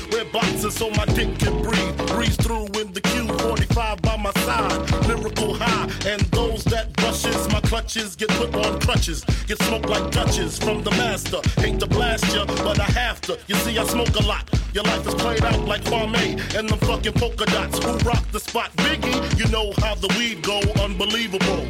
Wear boxers so my dick can breathe. Breeze through in the Q45 by my side. Lyrical high, and those that brushes my clutches get put on crutches. Get smoked like Dutches from the master. Hate to blast ya, but I have to. You see, I smoke a lot. Your life is played out like Kwame and them fucking polka dots. Who rock the spot? Biggie, you know how the weed go. Unbelievable.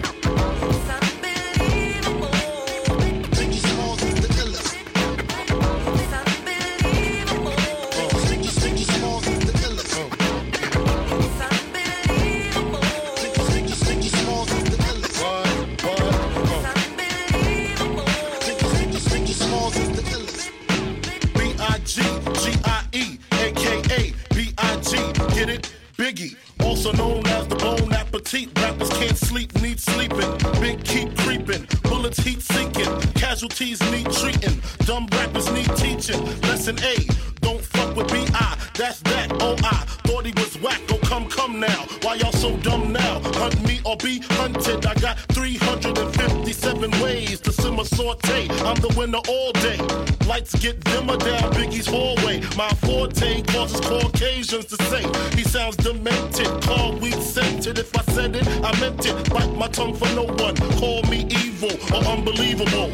B-I-G-G-I-E, a.k.a. B-I-G, get it? Biggie, also known as the Bon Appetit. Rappers can't sleep, need sleeping. Big keep creeping, bullets heat sinking. Casualties need treating, dumb rappers need teaching. Lesson A, don't fuck with B.I., that's that, O-I. Thought he was whack, oh come now. Why y'all so dumb now? Hunt me or be hunted. I got 357 ways to simmer saute. I'm the winner all day. Lights get dimmer down Biggie's hallway. My forte causes Caucasians to say he sounds demented. Call weed scented. If I said it, I meant it. Bite my tongue for no one. Call me evil or unbelievable.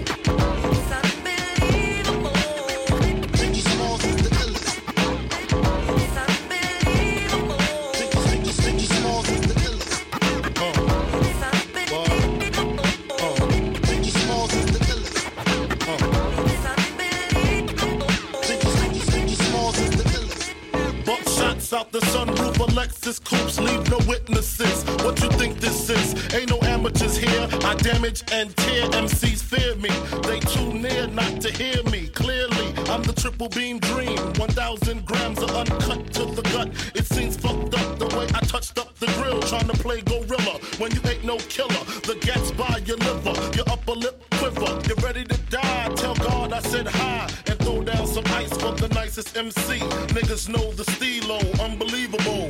Out the sunroof of Lexus coupes, leave no witnesses. What you think this is? Ain't no amateurs here. I damage and tear. MCs fear me. They too near not to hear me clearly. I'm the triple beam dream. 1,000 grams of uncut to the gut. It seems fucked up the way I touched up the grill, trying to play gorilla when you ain't no killer. The gas by your liver, your upper lip quiver. You're ready to die. Tell God I said hi and throw down some ice for the nicest MC. Niggas know the stilo. Unbelievable.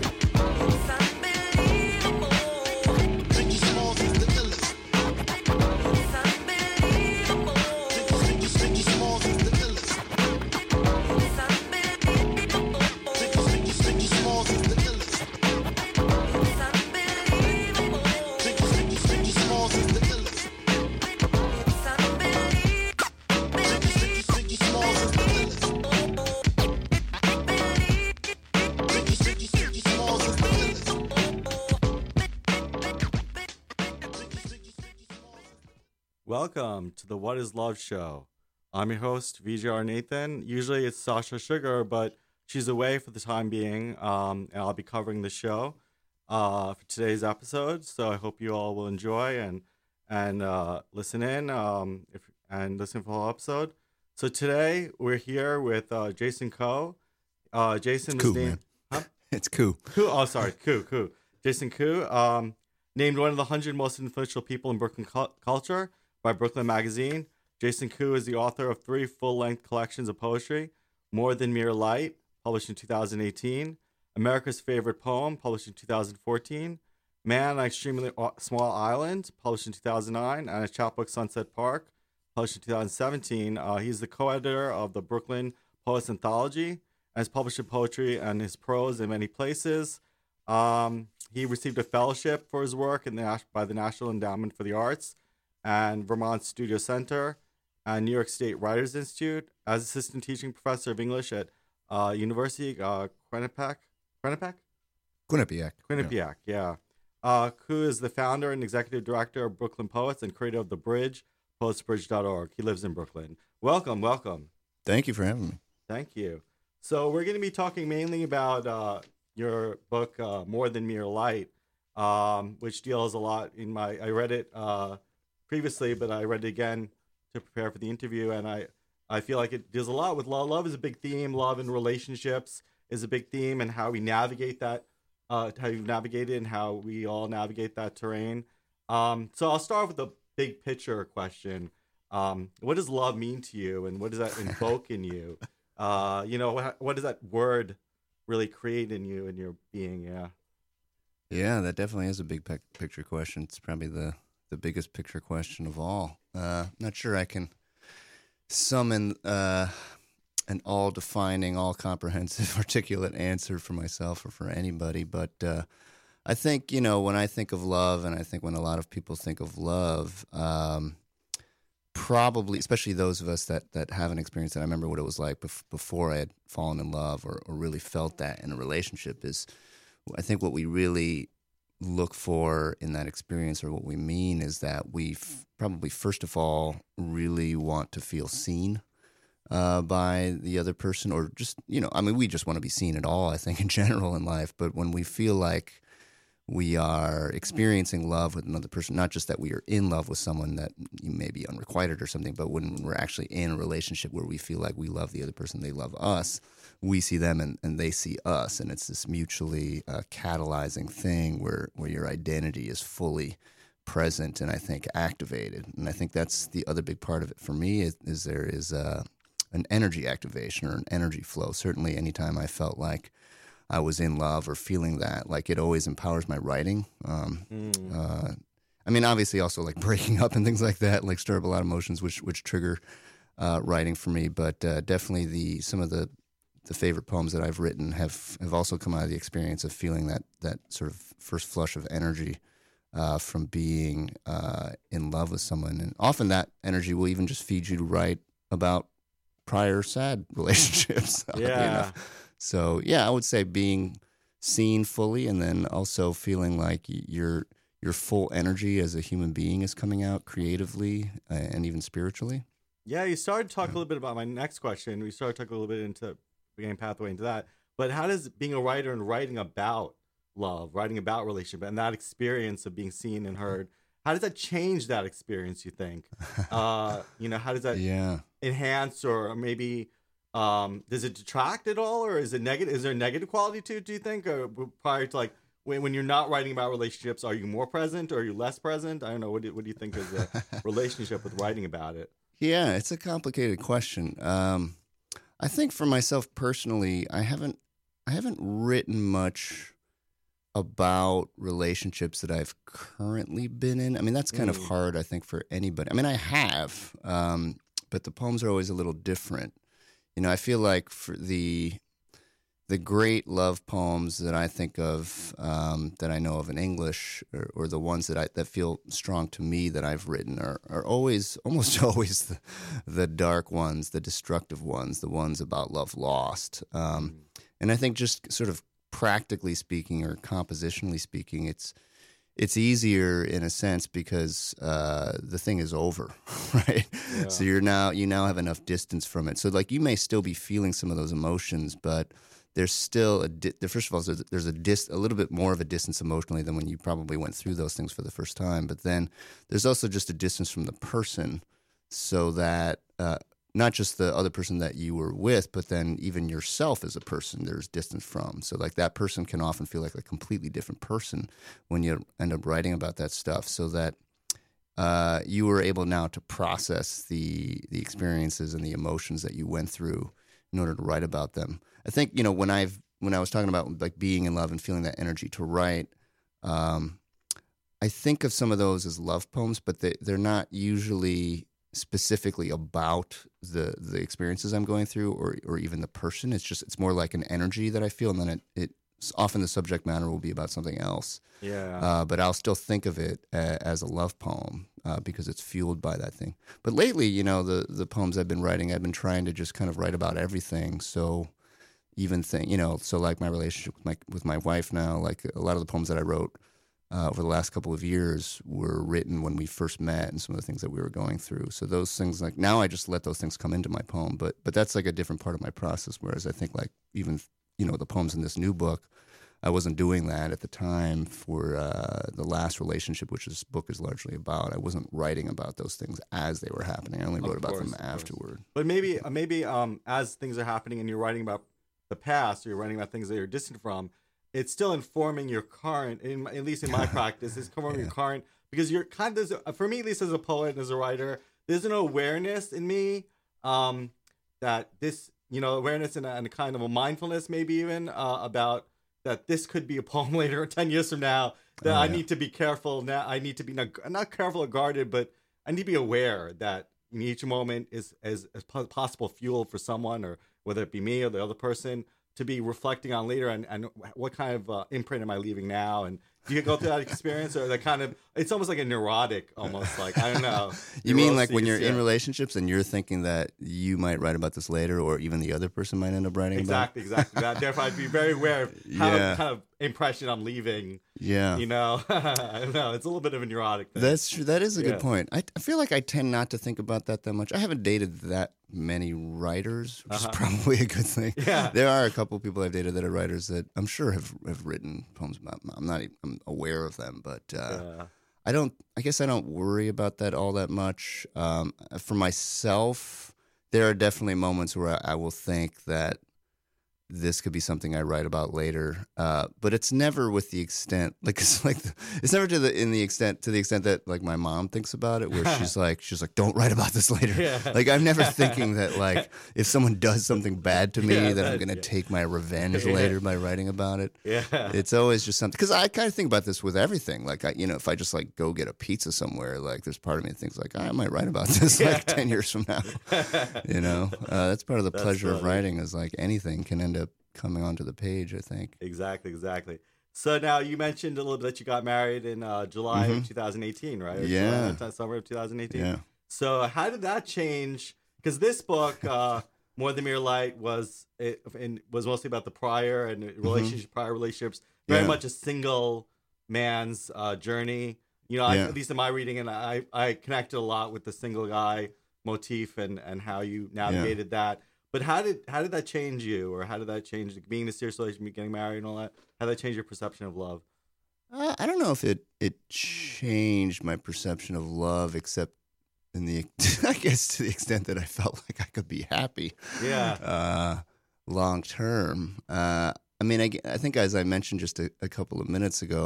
Welcome to the What is Love show. I'm your host, VJR Nathan. Usually it's Sasha Sugar, but she's away for the time being, and I'll be covering the show for today's episode. So I hope you all will enjoy and listen in and listen for the whole episode. So today we're here with Jason Koo. Jason it's was Koo, named. Man. Huh? It's Koo. Koo. Oh, sorry, Koo. Jason Koo, named one of the 100 most influential people in Brooklyn culture by Brooklyn Magazine. Jason Koo is the author of 3 full-length collections of poetry: More Than Mere Light, published in 2018, America's Favorite Poem, published in 2014, Man on an Extremely Small Island, published in 2009, and a chapbook, Sunset Park, published in 2017. He's the co-editor of the Brooklyn Poets Anthology and has published poetry and his prose in many places. He received a fellowship for his work by the National Endowment for the Arts and Vermont Studio Center and New York State Writers Institute as assistant teaching professor of English at University Quinnipiac. Yeah. Koo is the founder and executive director of Brooklyn Poets and creator of The Bridge, poetsbridge.org. He lives in Brooklyn. Welcome. Thank you for having me. Thank you. So we're going to be talking mainly about your book, More Than Mere Light, which deals a lot I read it previously, but I read it again to prepare for the interview, and I feel like it deals a lot with love. Love is a big theme. Love and relationships is a big theme, and how we navigate that, how you navigate it, and how we all navigate that terrain. So I'll start with the big picture question. What does love mean to you, and what does that invoke in you? What does that word really create in you and your being? Yeah, that definitely is a big picture question. It's probably the biggest picture question of all. Not sure I can summon an all-defining, all-comprehensive, articulate answer for myself or for anybody. But I think, when I think of love, and I think when a lot of people think of love, probably, especially those of us that haven't experienced it, I remember what it was like before I had fallen in love or really felt that in a relationship, is I think what we really look for in that experience, or what we mean, is that we probably first of all really want to feel seen by the other person, or just, we just want to be seen at all, I think, in general in life. But when we feel like we are experiencing love with another person, not just that we are in love with someone that may be unrequited or something, but when we're actually in a relationship where we feel like we love the other person, they love us, we see them and they see us, and it's this mutually catalyzing thing where your identity is fully present and I think activated. And I think that's the other big part of it for me, is there is an energy activation or an energy flow. Certainly anytime I felt like I was in love or feeling that, like, it always empowers my writing. Obviously also like breaking up and things like that, like stir up a lot of emotions, which trigger writing for me. But definitely some of the favorite poems that I've written have also come out of the experience of feeling that sort of first flush of energy from being in love with someone. And often that energy will even just feed you to write about prior sad relationships. Yeah. So, I would say being seen fully, and then also feeling like your full energy as a human being is coming out creatively and even spiritually. Yeah, you started to talk a little bit about my next question. We started to talk a little bit into beginning pathway into that. But how does being a writer and writing about love, writing about relationship, and that experience of being seen and heard, how does that change that experience, you think? How does that enhance, or maybe... does it detract at all, or is it negative? Is there a negative quality to it, do you think? Or prior to, like, when you're not writing about relationships, are you more present or are you less present? I don't know. What do you think is the relationship with writing about it? Yeah, it's a complicated question. I think for myself personally, I haven't written much about relationships that I've currently been in. That's kind of hard, I think, for anybody. I have, but the poems are always a little different. I feel like for the great love poems that I think of, that I know of in English, or the ones that feel strong to me that I've written, are almost always the dark ones, the destructive ones, the ones about love lost. And I think, just sort of practically speaking, or compositionally speaking, it's easier in a sense because the thing is over, right? Yeah. So you now have enough distance from it. So, like, you may still be feeling some of those emotions, but there's still first of all, there's a little bit more of a distance emotionally than when you probably went through those things for the first time. But then there's also just a distance from the person, so that not just the other person that you were with, but then even yourself as a person, there's distance from. So, like, that person can often feel like a completely different person when you end up writing about that stuff, so that you were able now to process the experiences and the emotions that you went through in order to write about them. I think, when I was talking about, like, being in love and feeling that energy to write, I think of some of those as love poems, but they're not usually specifically about the experiences I'm going through, or even the person. It's more like an energy that I feel, and then it's often the subject matter will be about something else. Yeah. But I'll still think of it as a love poem because it's fueled by that thing. But lately, the poems I've been writing, I've been trying to just kind of write about everything. So even so like my relationship with my wife now, like a lot of the poems that I wrote over the last couple of years were written when we first met, and some of the things that we were going through. So those things, like, now I just let those things come into my poem, but that's like a different part of my process. Whereas I think, like, even, the poems in this new book, I wasn't doing that at the time for the last relationship, which this book is largely about. I wasn't writing about those things as they were happening. I only wrote about them afterward. But maybe as things are happening and you're writing about the past, or you're writing about things that you're distant from, it's still informing your current, at least in my practice, it's informing your current, because you're kind of, for me, at least as a poet and as a writer, there's an awareness in me that this, awareness and a kind of a mindfulness, maybe even about that this could be a poem later, 10 years from now, that I need to be careful. Now I need to be not careful or guarded, but I need to be aware that each moment is as possible fuel for someone, or whether it be me or the other person, to be reflecting on later, and what kind of imprint am I leaving now? And do you go through that experience, or that kind of, it's almost like a neurotic, almost like, I don't know. You mean like when you're yeah. in relationships and you're thinking that you might write about this later, or even the other person might end up writing about it? Exactly. Therefore, I'd be very aware of how kind of impression I'm leaving. Yeah. You know, I don't know. It's a little bit of a neurotic thing. That's true. That is a good point. I feel like I tend not to think about that much. I haven't dated that many writers, which is probably a good thing. Yeah. There are a couple of people I've dated that are writers that I'm sure have written poems about. I'm aware of them, but I guess I don't worry about that all that much. For myself, there are definitely moments where I will think that this could be something I write about later, but it's never with the extent it's never to the extent that like my mom thinks about it, where she's like don't write about this later. Yeah. Like I'm never thinking that like if someone does something bad to me that I'm gonna take my revenge later by writing about it. Yeah, it's always just something, because I kind of think about this with everything. Like if I just like go get a pizza somewhere, like there's part of me that thinks like I might write about this like 10 years from now. That's part of the pleasure of writing, is like anything can end up coming onto the page, I think. Exactly. So now you mentioned a little bit that you got married in July of 2018, right? Yeah. Summer of 2018. Yeah. So how did that change? Because this book, More Than Mere Light, was mostly about the prior and prior relationships. Very much a single man's journey. At least in my reading, and I connected a lot with the single guy motif and how you navigated that. But how did that change you, or how did that change being in a serious relationship, getting married, and all that? How did that change your perception of love? I don't know if it changed my perception of love, except I guess to the extent that I felt like I could be happy. Yeah. Long term. I think as I mentioned just a couple of minutes ago,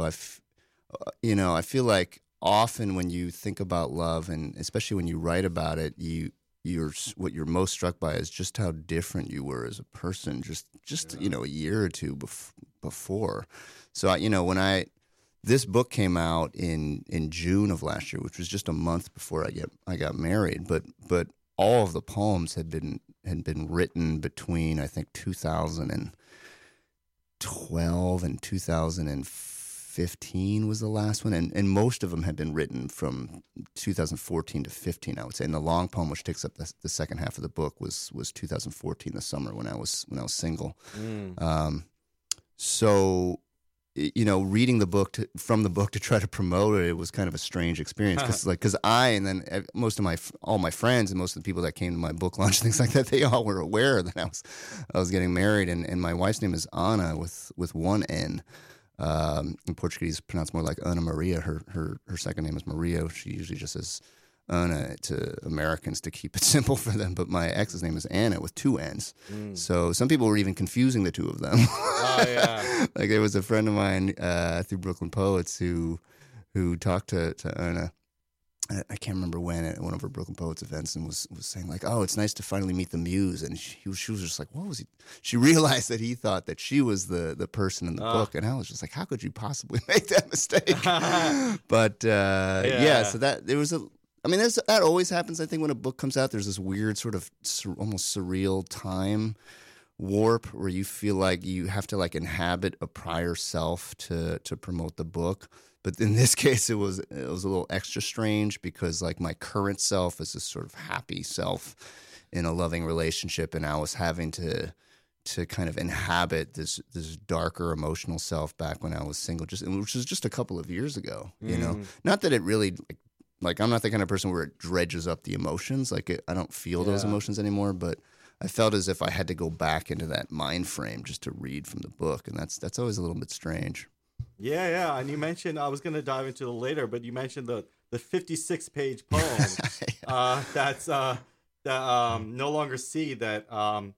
I feel like often when you think about love, and especially when you write about it, what you're most struck by is just how different you were as a person just a year or two before. So when this book came out in June of last year, which was just a month before I got married, but all of the poems had been written between I think 2012 and 2015 was the last one, and most of them had been written from 2014 to 15, I would say. And the long poem, which takes up the second half of the book, was 2014, the summer when I was single. So reading the book from the book to try to promote it was kind of a strange experience, because I, and then all my friends and most of the people that came to my book launch, things like that, they all were aware that I was getting married, and my wife's name is Ana with one N. In Portuguese, pronounced more like Ana Maria. Her second name is Maria. She usually just says Ana to Americans to keep it simple for them. But my ex's name is Anna with two N's. So some people were even confusing the two of them. Oh yeah. Like there was a friend of mine through Brooklyn Poets who talked to Ana. I can't remember when, at one of her Brooklyn Poets events, and was saying like, "Oh, it's nice to finally meet the muse." And she was just like, "What was he?" She realized that he thought that she was the person in the book, and I was just like, "How could you possibly make that mistake?" But so that there was that always happens. I think when a book comes out, there's this weird sort of almost surreal time warp where you feel like you have to like inhabit a prior self to promote the book. But in this case, it was a little extra strange, because like my current self is this sort of happy self in a loving relationship, and I was having to kind of inhabit this darker emotional self back when I was single, which was just a couple of years ago. Not that it really like I'm not the kind of person where it dredges up the emotions. Like I don't feel those emotions anymore, but I felt as if I had to go back into that mind frame just to read from the book, and that's always a little bit strange. Yeah. And you mentioned, I was going to dive into it later, but you mentioned the 56-page poem that's No Longer See, that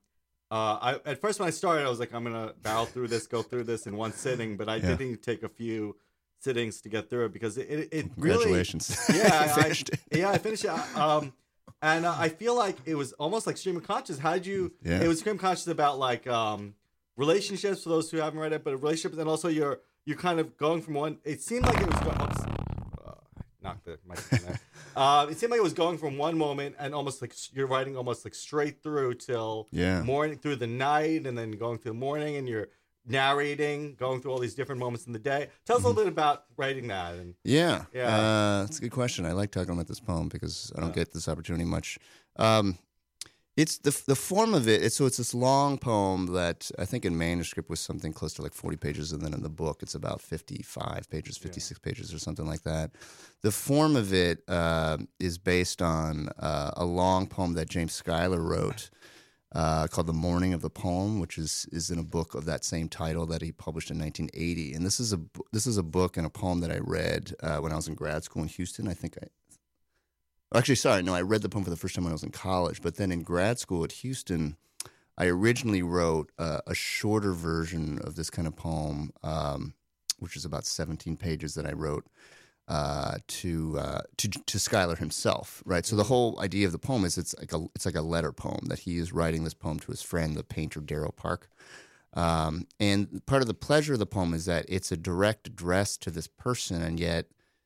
I at first when I started, I was like, I'm going to go through this in one sitting, but I didn't take a few sittings to get through it, because it Congratulations. Really, I finished it. I finished it. And I feel like it was almost like stream of consciousness. How did you, it was stream of consciousness about like relationships, for those who haven't read it, but relationships, and also you're kind of going from one, it seemed like it was, knock the microphone It seemed like it was going from one moment and almost like you're writing almost like straight through till morning, through the night, and then going through the morning, and you're narrating, going through all these different moments in the day. Tell us a little bit about writing that. And That's a good question. I like talking about this poem because I don't get this opportunity much. It's the form of it. It's this long poem that I think in manuscript was something close to like 40 pages, and then in the book it's about 55 pages, 56 pages, or something like that. The form of it is based on a long poem that James Schuyler wrote called "The Morning of the Poem," which is in a book of that same title that he published in 1980. And this is a book and a poem that I read when I was in grad school in Houston. I read the poem for the first time when I was in college. But then in grad school at Houston, I originally wrote a shorter version of this kind of poem, which is about 17 pages that I wrote to Schuyler himself. Right. So the whole idea of the poem is it's like a letter poem that he is writing this poem to his friend, the painter Darrell Park. And part of the pleasure of the poem is that it's a direct address to this person, and yet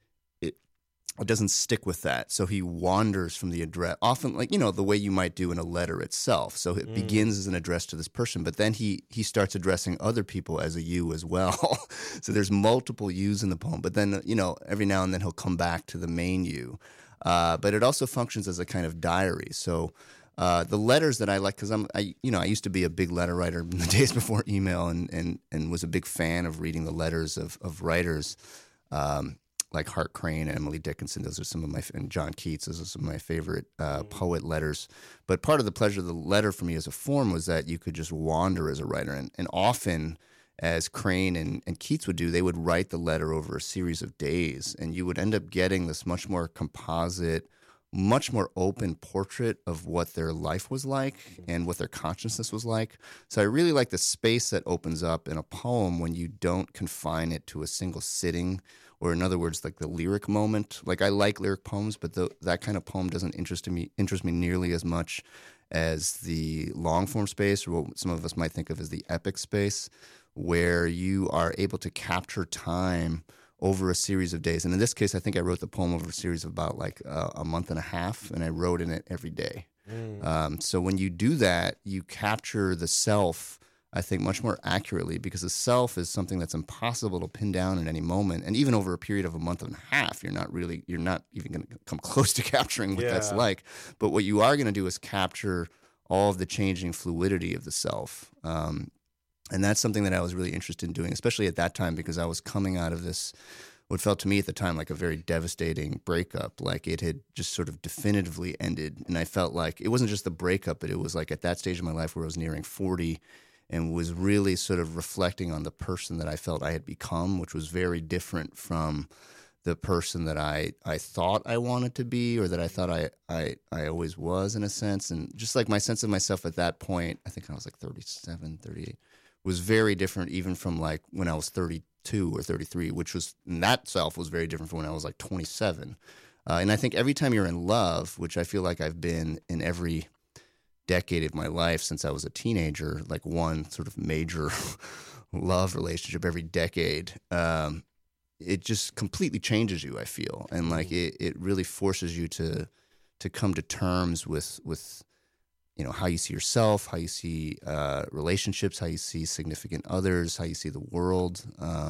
it doesn't stick with that. So he wanders from the address, often like, the way you might do in a letter itself. So it begins as an address to this person, but then he starts addressing other people as a you as well. So there's multiple yous in the poem, but then, every now and then he'll come back to the main you. But it also functions as a kind of diary. So the letters that I like, because I used to be a big letter writer in the days before email, and was a big fan of reading the letters of writers, like Hart Crane and Emily Dickinson. Those are some of and John Keats. Those are some of my favorite poet letters. But part of the pleasure of the letter for me as a form was that you could just wander as a writer. And often, as Crane and Keats would do, they would write the letter over a series of days. And you would end up getting this much more composite, much more open portrait of what their life was like and what their consciousness was like. So I really like the space that opens up in a poem when you don't confine it to a single sitting, or in other words, like the lyric moment. Like I like lyric poems, but that kind of poem doesn't interest me nearly as much as the long form space, or what some of us might think of as the epic space, where you are able to capture time over a series of days. And in this case, I think I wrote the poem over a series of about like a month and a half, and I wrote in it every day. So when you do that, you capture the self, I think, much more accurately, because the self is something that's impossible to pin down at any moment. And even over a period of a month and a half, you're not even going to come close to capturing what that's like. But what you are going to do is capture all of the changing fluidity of the self. And that's something that I was really interested in doing, especially at that time, because I was coming out of this, what felt to me at the time like a very devastating breakup. Like it had just sort of definitively ended. And I felt like it wasn't just the breakup, but it was like at that stage of my life where I was nearing 40 and was really sort of reflecting on the person that I felt I had become, which was very different from the person that I thought I wanted to be, or that I thought I always was, in a sense. And just like my sense of myself at that point, I think I was like 37, 38, was very different even from like when I was 32 or 33, which was, and that self was very different from when I was like 27. And I think every time you're in love, which I feel like I've been in every decade of my life since I was a teenager, like one sort of major love relationship every decade, it just completely changes you, I feel. And like it really forces you to come to terms with how you see yourself, how you see relationships, how you see significant others, how you see the world.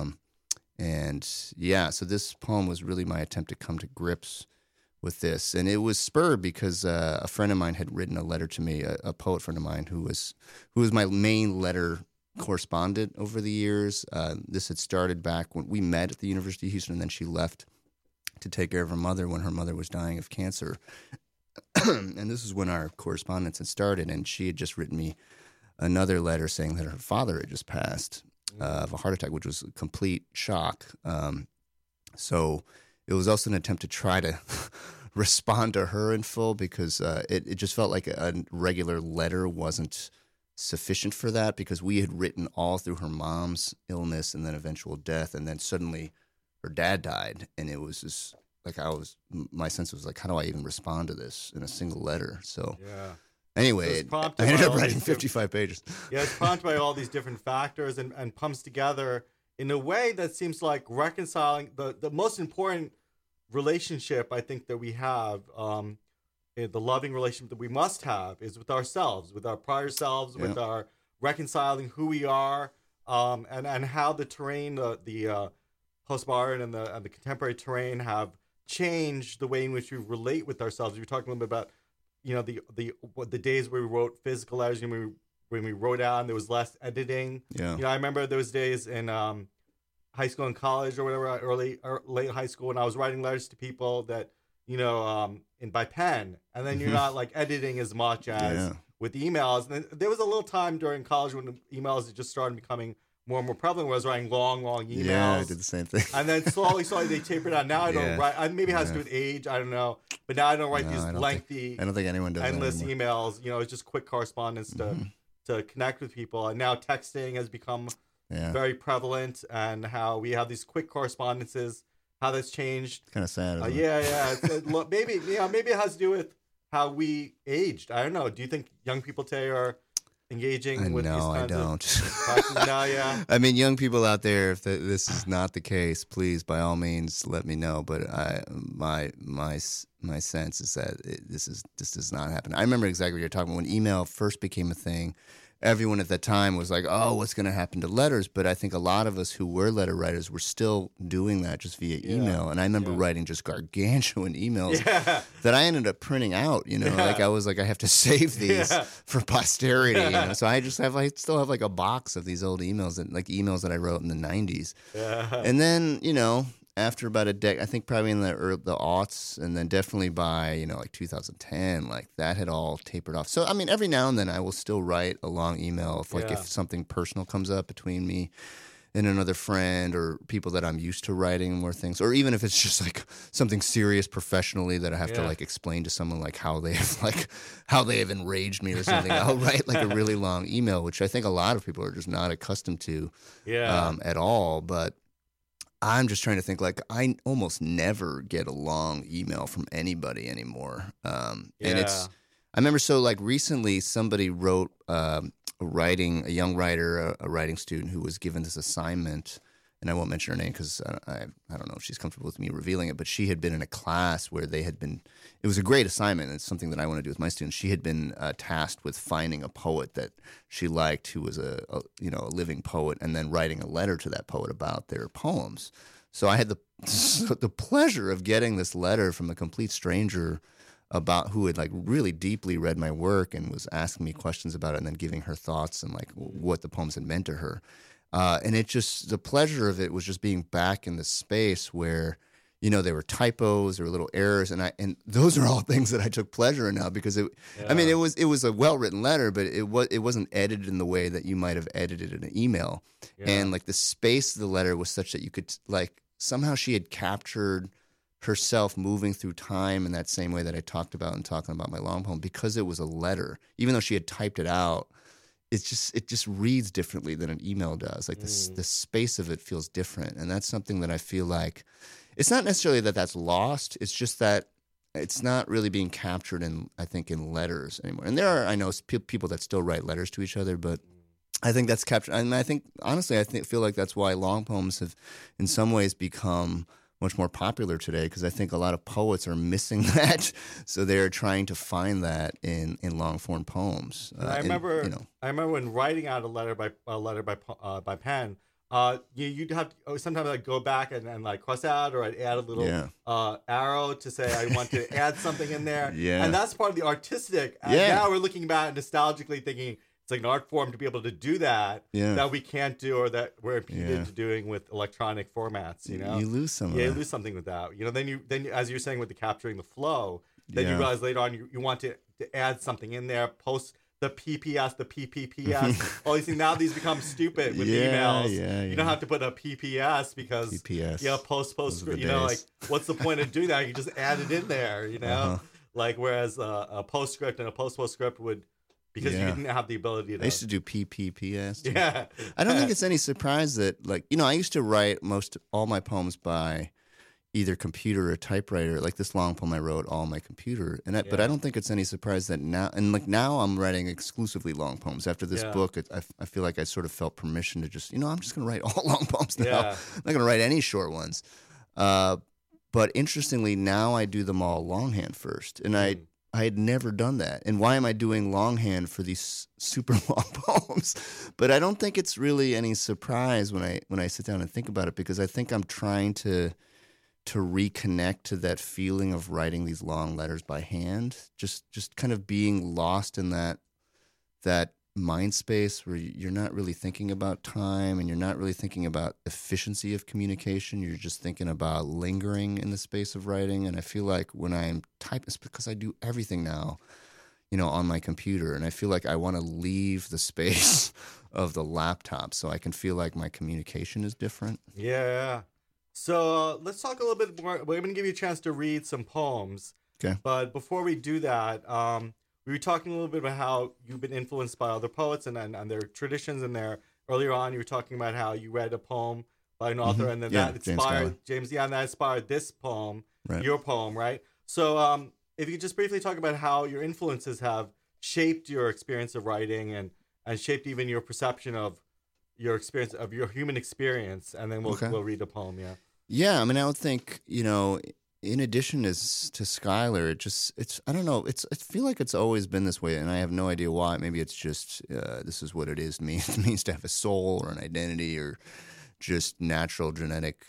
So this poem was really my attempt to come to grips with this. And it was spurred because a friend of mine had written a letter to me, a poet friend of mine who was my main letter correspondent over the years. This had started back when we met at the University of Houston, and then she left to take care of her mother when her mother was dying of cancer. And this is when our correspondence had started, and she had just written me another letter saying that her father had just passed of a heart attack, which was a complete shock. So it was also an attempt to try to respond to her in full, because it just felt like a regular letter wasn't sufficient for that, because we had written all through her mom's illness and then eventual death, and then suddenly her dad died, and it was just like my sense was like, how do I even respond to this in a single letter? So anyway, I ended up writing 55 pages. Yeah, it's prompted by all these different factors and comes together in a way that seems like reconciling the most important relationship I think that we have, the loving relationship that we must have is with ourselves, with our prior selves, with our reconciling who we are, and how the terrain, the postmodern and the contemporary terrain have changed the way in which we relate with ourselves. We were talking a little bit about, the days where we wrote physical letters, when we wrote out and there was less editing. Yeah. I remember those days in high school and college or whatever, early or late high school, when I was writing letters to people that, by pen, and then you're not like editing as much as with emails. And then there was a little time during college when emails just started becoming more and more prevalent, where I was writing long emails. Yeah, I did the same thing. And then slowly they tapered out. Now I don't write. Maybe it has to do with age. I don't know. But now I don't write these lengthy, I don't think anyone does endless emails. It's just quick correspondence to connect with people. And now texting has become very prevalent, and how we have these quick correspondences. How that's changed. Kind of sad. Maybe it has to do with how we aged. I don't know. Do you think young people today are engaging with these kinds of practices? No, yeah. I mean, young people out there, if this is not the case, please, by all means, let me know. But my sense is that this does not happen. I remember exactly what you're talking about. When email first became a thing, everyone at that time was like, oh, what's going to happen to letters? But I think a lot of us who were letter writers were still doing that just via email. And I remember writing just gargantuan emails that I ended up printing out, like I was like, I have to save these for posterity. So I still have like a box of these old emails that I wrote in the 90s. And then, after about a decade, I think probably in the aughts, and then definitely by, like 2010, like that had all tapered off. So, I mean, every now and then I will still write a long email if something personal comes up between me and another friend, or people that I'm used to writing more things, or even if it's just like something serious professionally that I have to like explain to someone, like how they have enraged me or something. I'll write like a really long email, which I think a lot of people are just not accustomed to at all. But I'm just trying to think, like, I almost never get a long email from anybody anymore. And I remember, so like recently somebody wrote a young writer, a writing student who was given this assignment, and I won't mention her name because I don't know if she's comfortable with me revealing it, but she had been in a class where it was a great assignment. It's something that I want to do with my students. She had been tasked with finding a poet that she liked, who was a living poet, and then writing a letter to that poet about their poems. So I had the pleasure of getting this letter from a complete stranger who had like really deeply read my work and was asking me questions about it, and then giving her thoughts and like what the poems had meant to her. And the pleasure of it was just being back in the space where, there were typos, there were little errors, and those are all things that I took pleasure in now, because it was a well-written letter, but it wasn't edited in the way that you might have edited in an email. And like the space of the letter was such that you could somehow she had captured herself moving through time in that same way that I talked about in talking about my long poem, because it was a letter, even though she had typed it out. It just reads differently than an email does. Like the space of it feels different, and that's something that I feel like it's not necessarily that that's lost. It's just that it's not really being captured in letters anymore. And there are, I know, people that still write letters to each other, but I think that's captured. And I think honestly, feel like that's why long poems have, in some ways, become much more popular today, because I think a lot of poets are missing that, so they're trying to find that in long form poems. I remember when writing out a letter by pen, you'd have to sometimes I'd go back and like cross out, or I'd add a little arrow to say I want to add something in there. And that's part of the artistic. And now we're looking back nostalgically thinking it's like an art form to be able to do that that we can't do, or that we're impeded to doing with electronic formats. You lose some of that. You lose something with that. Then you as you're saying with the capturing the flow, then you realize later on you want to add something in there, post the PPS, the PPPS, all these things. Now these become stupid with emails. You don't have to put a PPS because PPS. Postscript. Like what's the point of doing that? You just add it in there. Like whereas a postscript and a postscript would. Because you didn't have the ability to. I used to do PPPS. Yeah. I don't think it's any surprise that, I used to write all my poems by either computer or typewriter. Like this long poem I wrote all on my computer. But I don't think it's any surprise that now I'm writing exclusively long poems. After this book, I feel like I sort of felt permission to just, I'm just going to write all long poems now. I'm not going to write any short ones. But interestingly, now I do them all longhand first, and I had never done that. And why am I doing longhand for these super long poems? But I don't think it's really any surprise when I sit down and think about it, because I think I'm trying to reconnect to that feeling of writing these long letters by hand, just kind of being lost in that mind space where you're not really thinking about time, and you're not really thinking about efficiency of communication. You're just thinking about lingering in the space of writing. And I feel like when I'm typing, it's because I do everything now, on my computer, and I feel like I want to leave the space of the laptop so I can feel like my communication is different. Yeah. So let's talk a little bit more. We're going to give you a chance to read some poems. Okay. But before we do that, we were talking a little bit about how you've been influenced by other poets and their traditions and earlier on you were talking about how you read a poem by an author and then that inspired James. Yeah, and that inspired this poem, your poem, right? So if you could just briefly talk about how your influences have shaped your experience of writing and shaped even your perception of your experience, of your human experience, and then we'll read a poem, Yeah, I mean, I would think, in addition to Skylar, I don't know, I feel like it's always been this way, and I have no idea why. Maybe it's just this is what it is to me. It means to have a soul or an identity or just natural genetic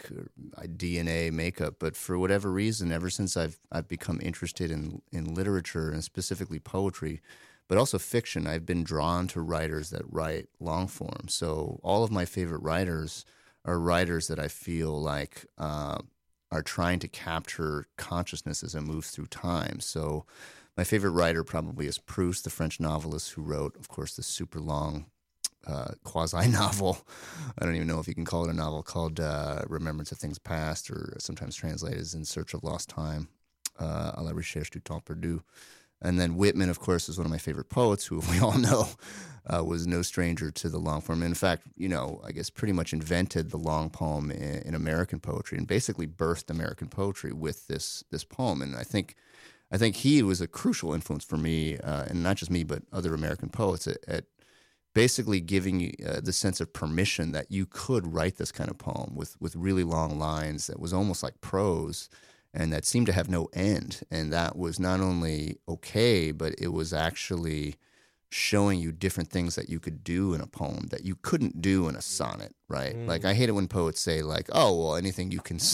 DNA makeup. But for whatever reason, ever since I've become interested in literature and specifically poetry, but also fiction, I've been drawn to writers that write long form. So all of my favorite writers are writers that I feel like are trying to capture consciousness as it moves through time. So my favorite writer probably is Proust, the French novelist who wrote, of course, this super long quasi-novel. I don't even know if you can call it a novel, called Remembrance of Things Past, or sometimes translated as In Search of Lost Time, à la recherche du temps perdu. And then Whitman, of course, is one of my favorite poets, who we all know was no stranger to the long form. In fact, I guess pretty much invented the long poem in American poetry, and basically birthed American poetry with this poem. And I think he was a crucial influence for me, and not just me, but other American poets, at basically giving you the sense of permission that you could write this kind of poem with really long lines that was almost like prose, and that seemed to have no end. And that was not only okay, but it was actually showing you different things that you could do in a poem that you couldn't do in a sonnet, right? Like, I hate it when poets say, like, oh, well, anything you can,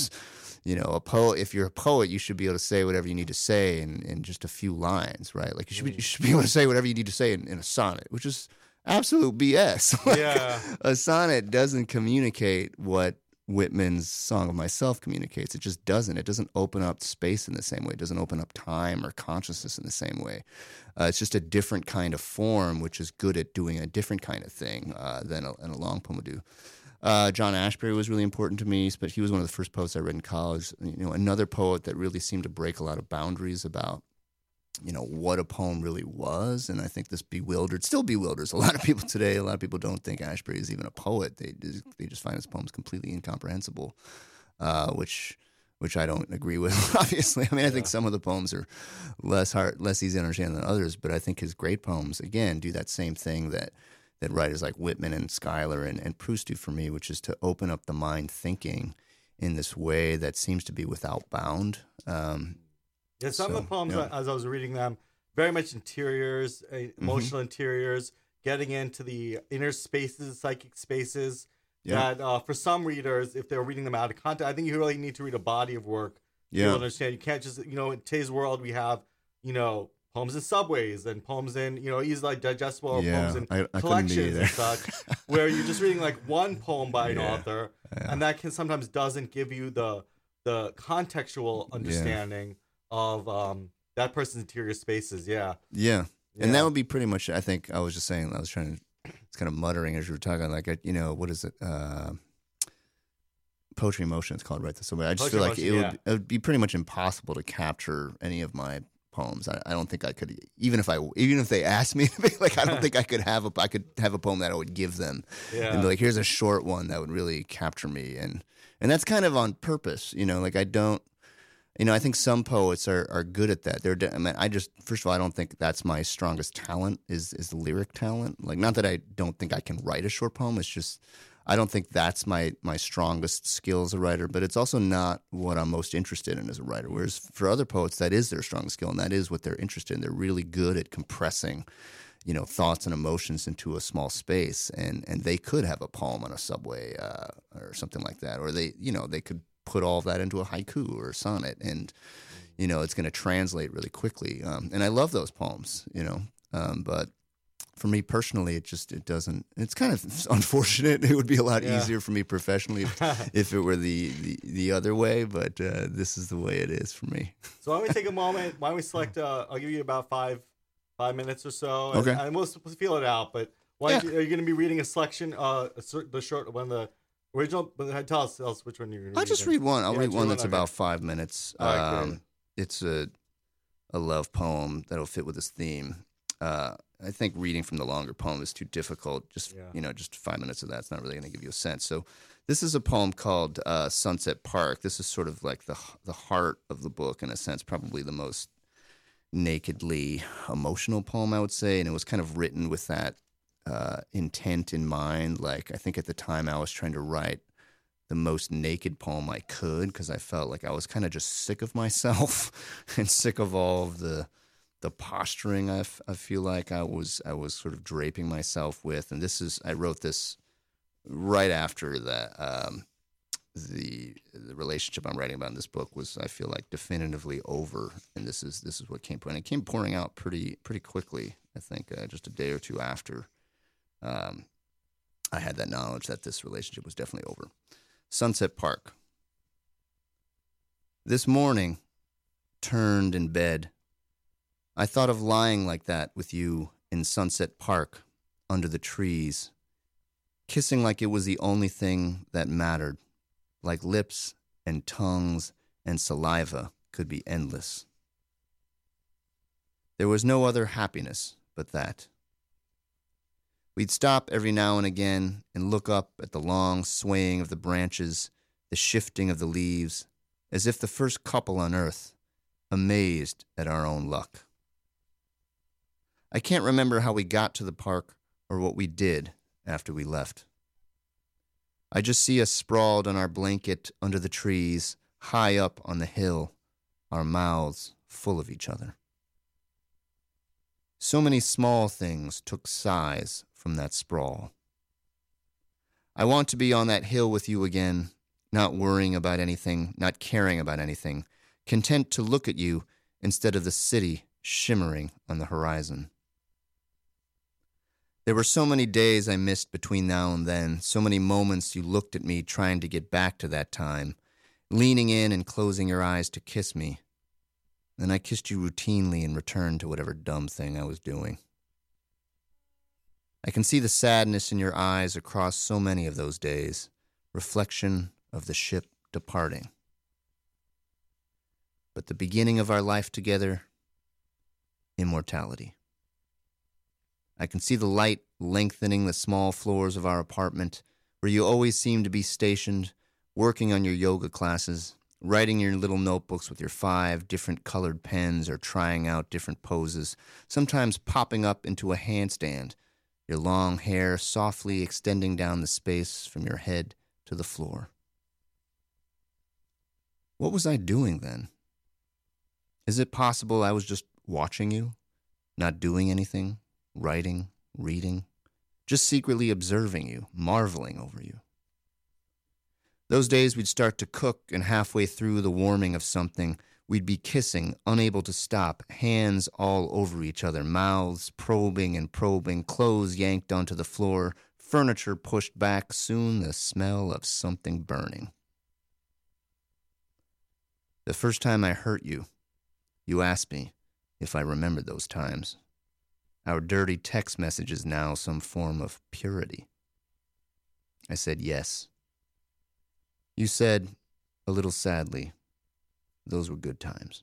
a poet, if you're a poet, you should be able to say whatever you need to say in just a few lines, right? Like, you should be able to say whatever you need to say in a sonnet, which is absolute BS. Like, a sonnet doesn't communicate what Whitman's Song of Myself communicates. It just doesn't. It doesn't open up space in the same way. It doesn't open up time or consciousness in the same way. It's just a different kind of form, which is good at doing a different kind of thing than a long poem would do. John Ashbery was really important to me, but he was one of the first poets I read in college. Another poet that really seemed to break a lot of boundaries about what a poem really was. And I think this still bewilders a lot of people today. A lot of people don't think Ashbery is even a poet. They just find his poems completely incomprehensible, which I don't agree with, obviously. I mean, I think some of the poems are less easy to understand than others, but I think his great poems, again, do that same thing that writers like Whitman and Schuyler and Proust do for me, which is to open up the mind thinking in this way that seems to be without bound. Some of the poems, as I was reading them, very much interiors, emotional interiors, getting into the inner spaces, psychic spaces, that for some readers, if they're reading them out of context, I think you really need to read a body of work to understand. You can't just, in today's world, we have, poems in subways and poems in, easily digestible poems in collections and such, where you're just reading like one poem by an author, and that sometimes doesn't give you the contextual understanding of that person's interior spaces. Yeah. And that would be pretty much, I think, I was kind of muttering as you were talking, like, what is it? Poetry Emotion, it's called, right? So I just feel like it would be pretty much impossible to capture any of my poems. I don't think I could, even if they asked me to be like, I don't think I could have a poem that I would give them and be like, here's a short one that would really capture me. And that's kind of on purpose, like I don't, I think some poets are good at that. First of all, I don't think that's my strongest talent is the lyric talent. Like, not that I don't think I can write a short poem. It's just, I don't think that's my strongest skill as a writer, but it's also not what I'm most interested in as a writer. Whereas for other poets, that is their strongest skill, and that is what they're interested in. They're really good at compressing, thoughts and emotions into a small space, and they could have a poem on a subway or something like that, or they could put all of that into a haiku or a sonnet, and it's going to translate really quickly. And I love those poems, but for me personally, it doesn't. It's kind of unfortunate. It would be a lot easier for me professionally if it were the other way, but this is the way it is for me. So why don't we take a moment? Why don't we select? I'll give you about five minutes or so. Okay. And we'll feel it out. But are you going to be reading a selection? The short one, the original. But tell us which one you're going to read. I'll just read one. I'll read one that's about 5 minutes. It's a love poem that'll fit with this theme. I think reading from the longer poem is too difficult. Just 5 minutes of that's not really going to give you a sense. So this is a poem called Sunset Park. This is sort of like the heart of the book in a sense, probably the most nakedly emotional poem, I would say. And it was kind of written with that intent in mind. Like I think at the time I was trying to write the most naked poem I could because I felt like I was kind of just sick of myself and sick of all of the posturing I feel like I was sort of draping myself with. And I wrote this right after that the relationship I'm writing about in this book was, I feel like, definitively over. And this is what came pouring. It came pouring out pretty quickly, I think, just a day or two after I had that knowledge that this relationship was definitely over. Sunset Park. This morning, turned in bed, I thought of lying like that with you in Sunset Park, under the trees, kissing like it was the only thing that mattered, like lips and tongues and saliva could be endless. There was no other happiness but that. We'd stop every now and again and look up at the long swaying of the branches, the shifting of the leaves, as if the first couple on earth, amazed at our own luck. I can't remember how we got to the park or what we did after we left. I just see us sprawled on our blanket under the trees, high up on the hill, our mouths full of each other. So many small things took size from that sprawl. I want to be on that hill with you again, not worrying about anything, not caring about anything, content to look at you instead of the city shimmering on the horizon. There were so many days I missed between now and then, so many moments you looked at me trying to get back to that time, leaning in and closing your eyes to kiss me. Then I kissed you routinely in return to whatever dumb thing I was doing. I can see the sadness in your eyes across so many of those days, reflection of the ship departing. But the beginning of our life together, immortality. I can see the light lengthening the small floors of our apartment, where you always seem to be stationed, working on your yoga classes, writing your little notebooks with your 5 different colored pens or trying out different poses, sometimes popping up into a handstand, your long hair softly extending down the space from your head to the floor. What was I doing then? Is it possible I was just watching you, not doing anything, writing, reading, just secretly observing you, marveling over you? Those days we'd start to cook, and halfway through the warming of something, we'd be kissing, unable to stop, hands all over each other, mouths probing and probing, clothes yanked onto the floor, furniture pushed back, soon the smell of something burning. The first time I hurt you, you asked me if I remembered those times. Our dirty text messages now some form of purity. I said yes. You said, a little sadly, those were good times.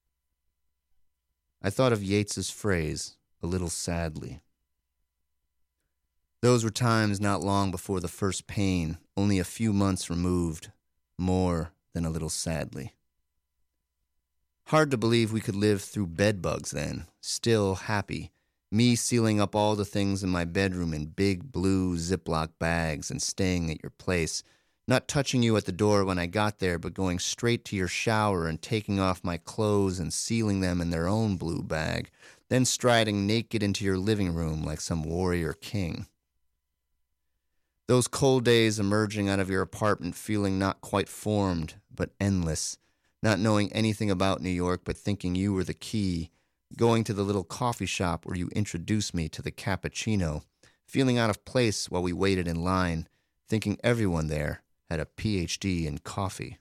I thought of Yeats's phrase, a little sadly. Those were times not long before the first pain, only a few months removed, more than a little sadly. Hard to believe we could live through bedbugs then, still happy, Me sealing up all the things in my bedroom in big blue Ziploc bags and staying at your place, not touching you at the door when I got there, but going straight to your shower and taking off my clothes and sealing them in their own blue bag, then striding naked into your living room like some warrior king. Those cold days emerging out of your apartment feeling not quite formed, but endless, not knowing anything about New York but thinking you were the key, going to the little coffee shop where you introduced me to the cappuccino, feeling out of place while we waited in line, thinking everyone there had a PhD in coffee.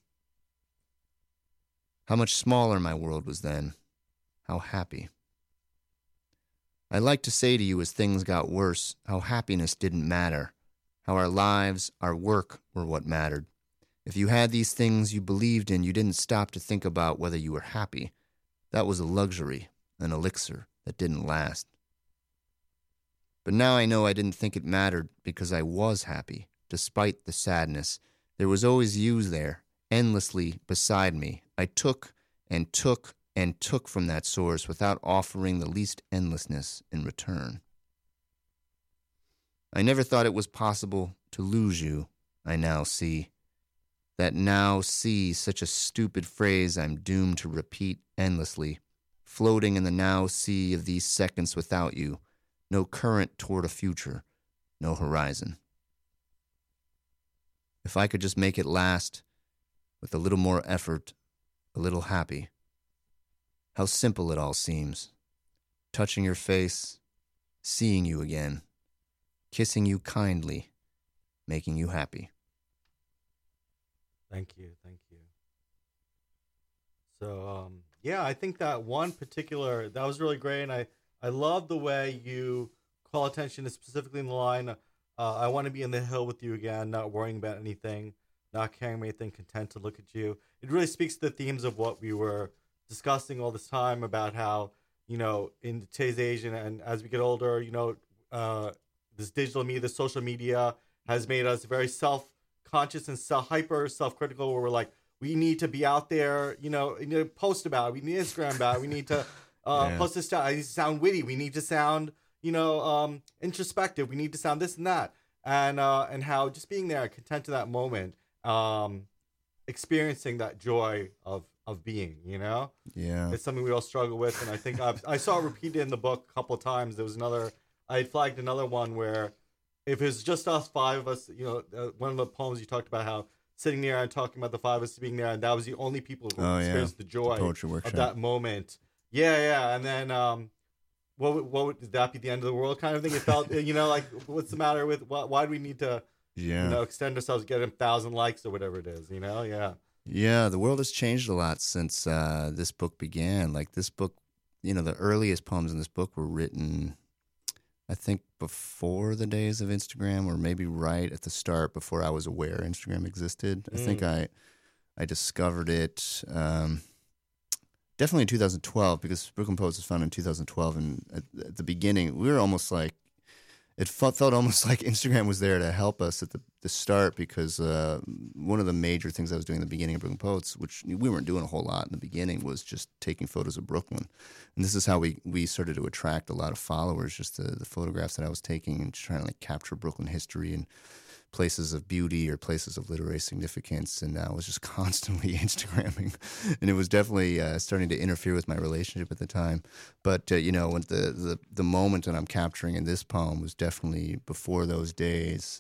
How much smaller my world was then. How happy. I like to say to you as things got worse, how happiness didn't matter, how our lives, our work were what mattered. If you had these things you believed in, you didn't stop to think about whether you were happy. That was a luxury, an elixir that didn't last. But now I know I didn't think it mattered because I was happy, despite the sadness. There was always you there, endlessly beside me. I took and took and took from that source without offering the least endlessness in return. I never thought it was possible to lose you, I now see. That now see, such a stupid phrase I'm doomed to repeat endlessly, floating in the now sea of these seconds without you, no current toward a future, no horizon. If I could just make it last, with a little more effort, a little happy. How simple it all seems. Touching your face, seeing you again, kissing you kindly, making you happy. Thank you. So, yeah, I think that one particular, that was really great. And I love the way you call attention to specifically in the line, I want to be in the hill with you again, not worrying about anything, not caring about anything, content to look at you. It really speaks to the themes of what we were discussing all this time about how, in today's age and as we get older, this digital media, this social media has made us very self-conscious and hyper self-critical, where we're like, we need to be out there, we need to post about it, we need Instagram about it, we need to post this stuff, I need to sound witty, we need to sound, introspective, we need to sound this and that, and how just being there, content to that moment, experiencing that joy of being, Yeah. It's something we all struggle with, and I think I saw it repeated in the book a couple of times. There was I had flagged another one where if it was just us, five of us, one of the poems you talked about how sitting there and talking about the five of us being there, and that was the only people who experienced the joy of that moment. Yeah. And then, what would that be the end of the world kind of thing? It felt, like, what's the matter with, why do we need to, extend ourselves, get 1,000 likes or whatever it is, Yeah. Yeah, the world has changed a lot since this book began. Like this book, the earliest poems in this book were written, I think, before the days of Instagram, or maybe right at the start, before I was aware Instagram existed. I think I discovered it definitely in 2012, because Brooklyn Poets was founded in 2012, and at the beginning, we were almost like, it felt almost like Instagram was there to help us at the start, because one of the major things I was doing in the beginning of Brooklyn Poets, which we weren't doing a whole lot in the beginning, was just taking photos of Brooklyn. And this is how we started to attract a lot of followers, just the photographs that I was taking and trying to capture Brooklyn history and places of beauty or places of literary significance. And I was just constantly Instagramming, and it was definitely starting to interfere with my relationship at the time. But when the moment that I'm capturing in this poem was definitely before those days,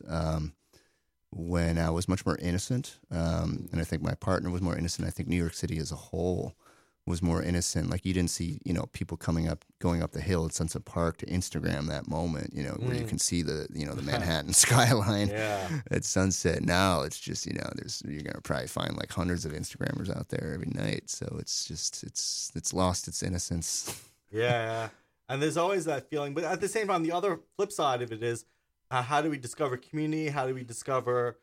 when I was much more innocent, and I think my partner was more innocent. I think New York City as a whole was more innocent. Like, you didn't see, people going up the hill at Sunset Park to Instagram that moment, where you can see the Manhattan skyline at sunset. Now it's just, you're going to probably find like hundreds of Instagrammers out there every night. So it's just, it's lost its innocence. Yeah. And there's always that feeling, but at the same time, the other flip side of it is, how do we discover community? How do we discover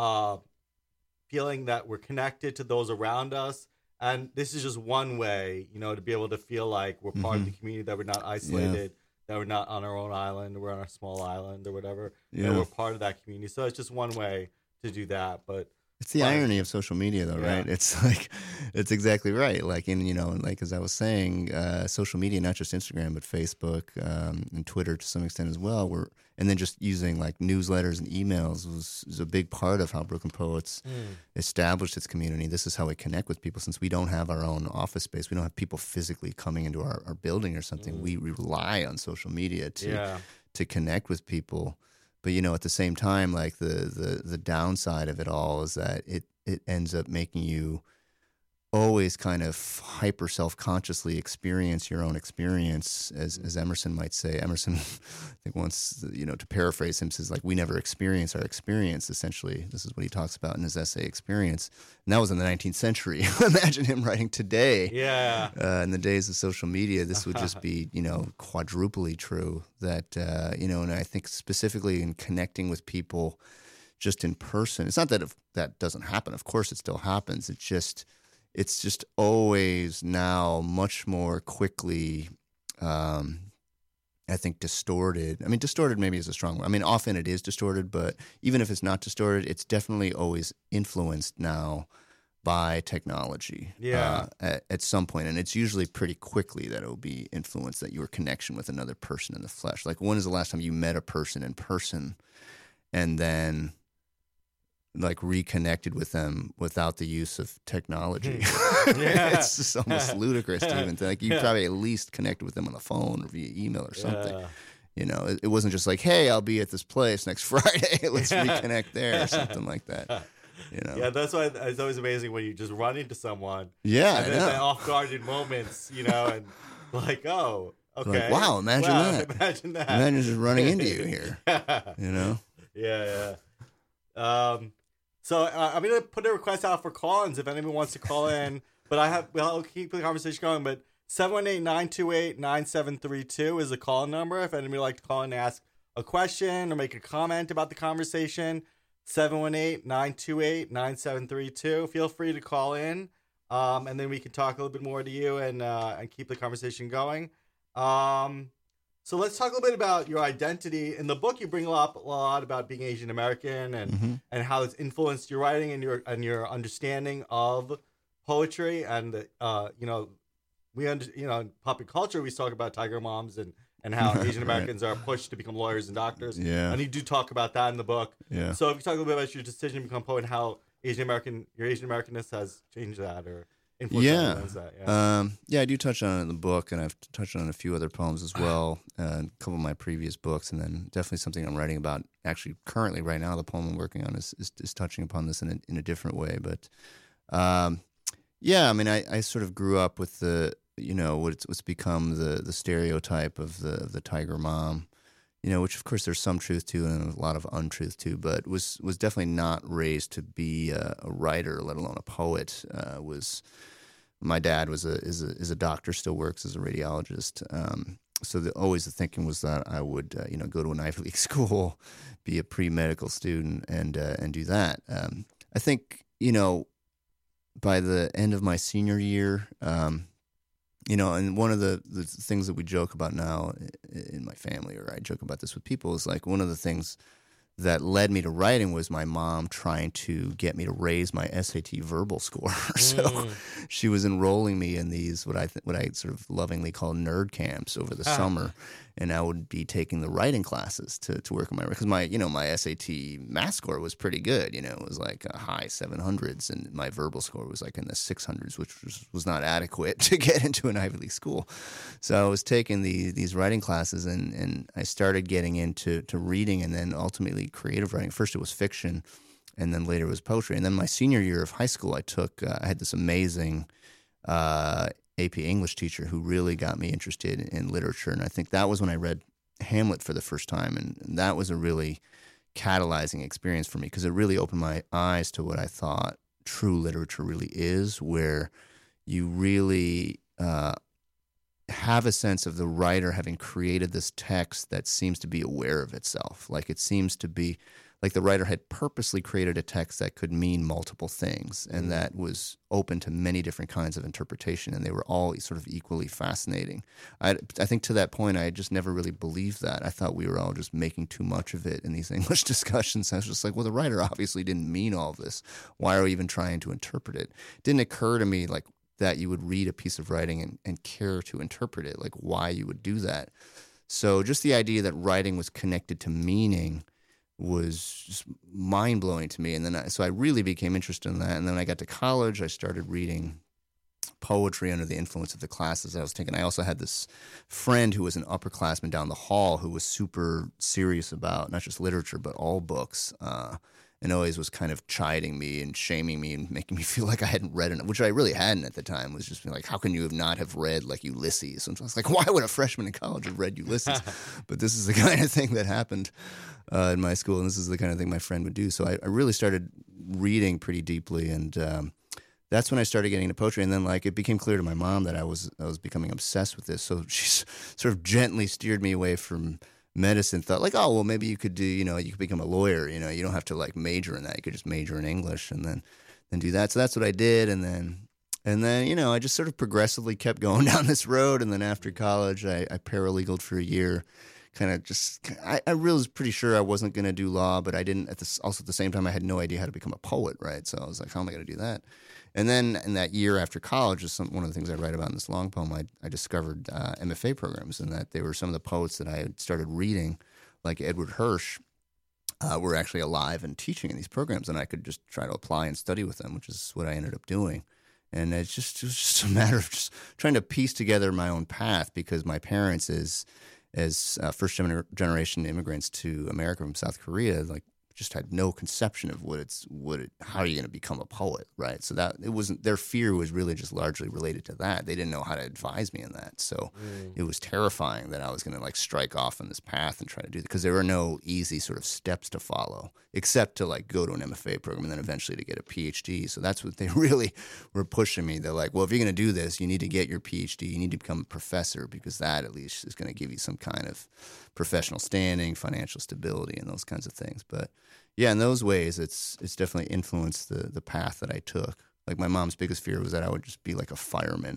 feeling that we're connected to those around us? And this is just one way, to be able to feel like we're part of the community, that we're not isolated, that we're not on our own island, we're on our small island or whatever, that we're part of that community. So it's just one way to do that. But It's the irony of social media, though, right? It's like, it's exactly right. Like like as I was saying, social media, not just Instagram, but Facebook and Twitter to some extent as well. And then just using like newsletters and emails was a big part of how Brooklyn Poets established its community. This is how we connect with people, since we don't have our own office space. We don't have people physically coming into our building or something. We rely on social media to connect with people. But at the same time, like the downside of it all is that it ends up making you always kind of hyper self-consciously experience your own experience, as Emerson might say. Emerson, I think once, to paraphrase him, says like, we never experience our experience. Essentially, this is what he talks about in his essay Experience. And that was in the 19th century. Imagine him writing today. Yeah. In the days of social media, this would just be, quadruply true. That, and I think specifically in connecting with people just in person, it's not that that doesn't happen. Of course it still happens. It's just always now much more quickly, I think, distorted. I mean, distorted maybe is a strong word. I mean, often it is distorted, but even if it's not distorted, it's definitely always influenced now by technology at some point. And it's usually pretty quickly that it will be influenced, that your connection with another person in the flesh. Like, when is the last time you met a person in person and then like reconnected with them without the use of technology? It's just almost ludicrous to even think. You probably at least connected with them on the phone or via email or something. It wasn't just like, hey, I'll be at this place next Friday. Let's reconnect there or something like that. Yeah, that's why it's always amazing when you just run into someone. Yeah, and then off-guarded moments, and like, oh, okay. Like, wow, imagine that. Imagine that. Imagine just running into you here. Yeah. So I'm going to put a request out for call-ins if anyone wants to call in. But I'll keep the conversation going. But 718-928-9732 is the call number if anybody would like to call in and ask a question or make a comment about the conversation. 718-928-9732. Feel free to call in, and then we can talk a little bit more to you and keep the conversation going. So let's talk a little bit about your identity. In the book, you bring up a lot about being Asian American and how it's influenced your writing and your understanding of poetry. And in popular culture, we talk about tiger moms and how Asian Americans are pushed to become lawyers and doctors. Yeah. And you do talk about that in the book. Yeah. So if you talk a little bit about your decision to become a poet and how your Asian Americanness has changed that or influenced that. I do touch on it in the book, and I've touched on a few other poems as well, a couple of my previous books, and then definitely something I'm writing about. Actually, currently, right now, the poem I'm working on is touching upon this in a different way. But I sort of grew up with the what's become the stereotype of the tiger mom, which of course there's some truth to and a lot of untruth to, but was definitely not raised to be a writer, let alone a poet. My dad is a doctor, still works as a radiologist. So always the thinking was that I would go to an Ivy League school, be a pre-medical student, and do that. I think by the end of my senior year. And one of the things that we joke about now in my family, or I joke about this with people, is like one of the things that led me to writing was my mom trying to get me to raise my SAT verbal score. So she was enrolling me in these what I sort of lovingly call nerd camps over the summer, and I would be taking the writing classes to work on my, because my SAT math score was pretty good. It was like a high 700s, and my verbal score was like in the 600s, which was not adequate to get into an Ivy League school. So I was taking these writing classes, and I started getting into reading, and then ultimately creative writing. First it was fiction, and then later it was poetry. And then my senior year of high school, I had this amazing AP English teacher who really got me interested in literature. And I think that was when I read Hamlet for the first time. And that was a really catalyzing experience for me, because it really opened my eyes to what I thought true literature really is, where you really have a sense of the writer having created this text that seems to be aware of itself. Like it seems to be like the writer had purposely created a text that could mean multiple things and that was open to many different kinds of interpretation, and they were all sort of equally fascinating. I think to that point, I just never really believed that. I thought we were all just making too much of it in these English discussions. I was just like, well, the writer obviously didn't mean all of this. Why are we even trying to interpret it? It didn't occur to me like that you would read a piece of writing and care to interpret it, like why you would do that. So just the idea that writing was connected to meaning was just mind-blowing to me. And then so I really became interested in that. And then I got to college, I started reading poetry under the influence of the classes I was taking. I also had this friend who was an upperclassman down the hall who was super serious about not just literature, but all books. And always was kind of chiding me and shaming me and making me feel like I hadn't read enough, which I really hadn't at the time. Was just like, how can you not have read like Ulysses? And I was like, why would a freshman in college have read Ulysses? But this is the kind of thing that happened in my school, and this is the kind of thing my friend would do. So I really started reading pretty deeply, and that's when I started getting into poetry. And then like it became clear to my mom that I was becoming obsessed with this. So she sort of gently steered me away from medicine, thought like, oh, well, maybe you could do, you could become a lawyer, you don't have to like major in that. You could just major in English and then do that. So that's what I did. And then, I just sort of progressively kept going down this road. And then after college, I paralegaled for a year, kind of just, I really was pretty sure I wasn't going to do law, but I didn't also at the same time, I had no idea how to become a poet. Right. So I was like, how am I going to do that? And then in that year after college, is one of the things I write about in this long poem, I discovered MFA programs, and that they were some of the poets that I had started reading, like Edward Hirsch, were actually alive and teaching in these programs, and I could just try to apply and study with them, which is what I ended up doing. And it was just a matter of just trying to piece together my own path, because my parents, as first generation immigrants to America from South Korea, like, just had no conception of how are you going to become a poet, right? So that it wasn't, their fear was really just largely related to that. They didn't know how to advise me in that. So it was terrifying that I was going to like strike off on this path and try to do that, because there were no easy sort of steps to follow, except to like go to an MFA program and then eventually to get a PhD. So that's what they really were pushing me. They're like, well, if you're going to do this, you need to get your PhD. You need to become a professor, because that at least is going to give you some kind of professional standing, financial stability, and those kinds of things. But yeah, in those ways, it's definitely influenced the path that I took. Like my mom's biggest fear was that I would just be like a fireman.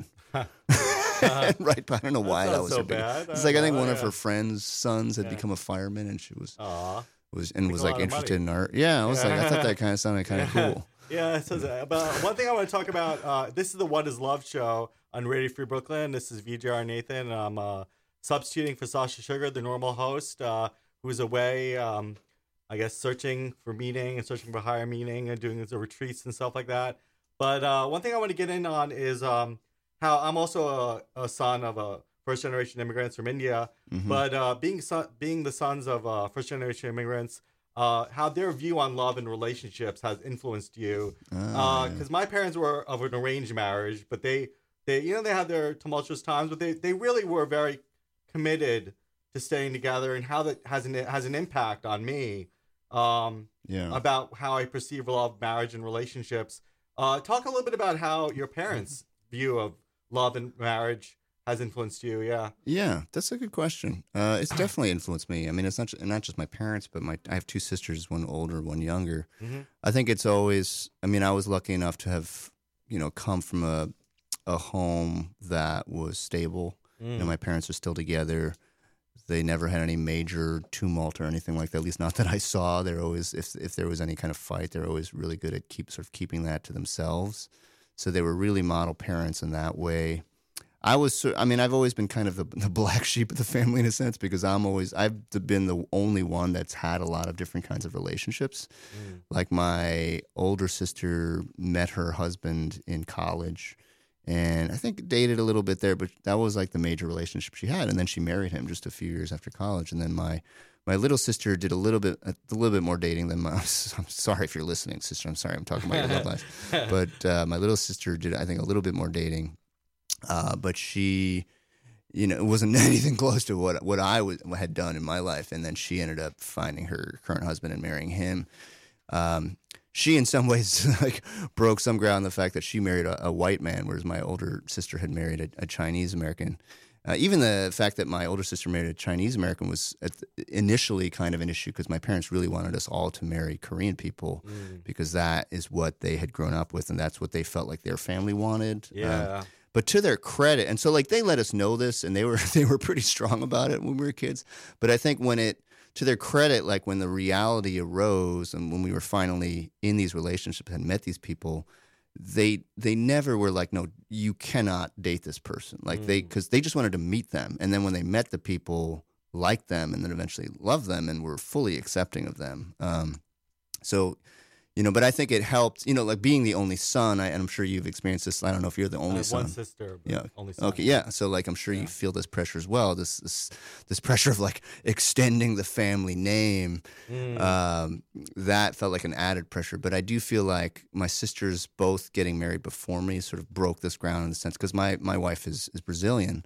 Right, but I don't know why that was so bad. It's like I think one of her friends' sons had become a fireman, and she was like interested in art. Yeah, I was like, I thought that kind of sounded kind of cool. Yeah, it says about one thing I want to talk about. This is the What Is Love show on Radio Free Brooklyn. This is VJR Nathan, and I'm substituting for Sasha Sugar, the normal host, who's away. I guess searching for meaning and searching for higher meaning and doing the retreats and stuff like that. But one thing I want to get in on is how I'm also a son of first generation immigrants from India. Mm-hmm. But being the sons of first generation immigrants, how their view on love and relationships has influenced you. Because my parents were of an arranged marriage, but they had their tumultuous times, but they really were very committed to staying together, and how that has an impact on me. About how I perceive love, marriage, and relationships. Talk a little bit about how your parents' view of love and marriage has influenced you. Yeah, that's a good question. It's definitely influenced me. I mean, it's not just my parents, but I have two sisters, one older, one younger. Mm-hmm. I think it's always. I mean, I was lucky enough to have come from a home that was stable. My parents are still together. They never had any major tumult or anything like that, at least not that I saw. They're always, if there was any kind of fight, they're always really good at keeping that to themselves. So they were really model parents in that way. I've always been kind of the black sheep of the family in a sense, because I've been the only one that's had a lot of different kinds of relationships. Like my older sister met her husband in college, and I think dated a little bit there, but that was like the major relationship she had. And then she married him just a few years after college. And then my little sister did a little bit more dating than I'm sorry if you're listening, sister. I'm sorry, I'm talking about your love life. But my little sister did, I think, a little bit more dating. But she, it wasn't anything close to what I had done in my life. And then she ended up finding her current husband and marrying him. She, in some ways, like broke some ground in the fact that she married a white man, whereas my older sister had married a Chinese American. Even the fact that my older sister married a Chinese American was initially kind of an issue because my parents really wanted us all to marry Korean people because that is what they had grown up with and that's what they felt like their family wanted. Yeah. But to their credit, and so like they let us know this, and they were pretty strong about it when we were kids. But I think to their credit, like when the reality arose and when we were finally in these relationships and met these people, they never were like, no, you cannot date this person. Like because they just wanted to meet them. And then when they met the people, liked them and then eventually loved them and were fully accepting of them. So, but I think it helped, like being the only son, and I'm sure you've experienced this. I don't know if you're the only son. One sister, but yeah. Only son. Okay, yeah. So like I'm sure you feel this pressure as well, this pressure of like extending the family name. That felt like an added pressure. But I do feel like my sisters both getting married before me sort of broke this ground in the sense, because my wife is Brazilian.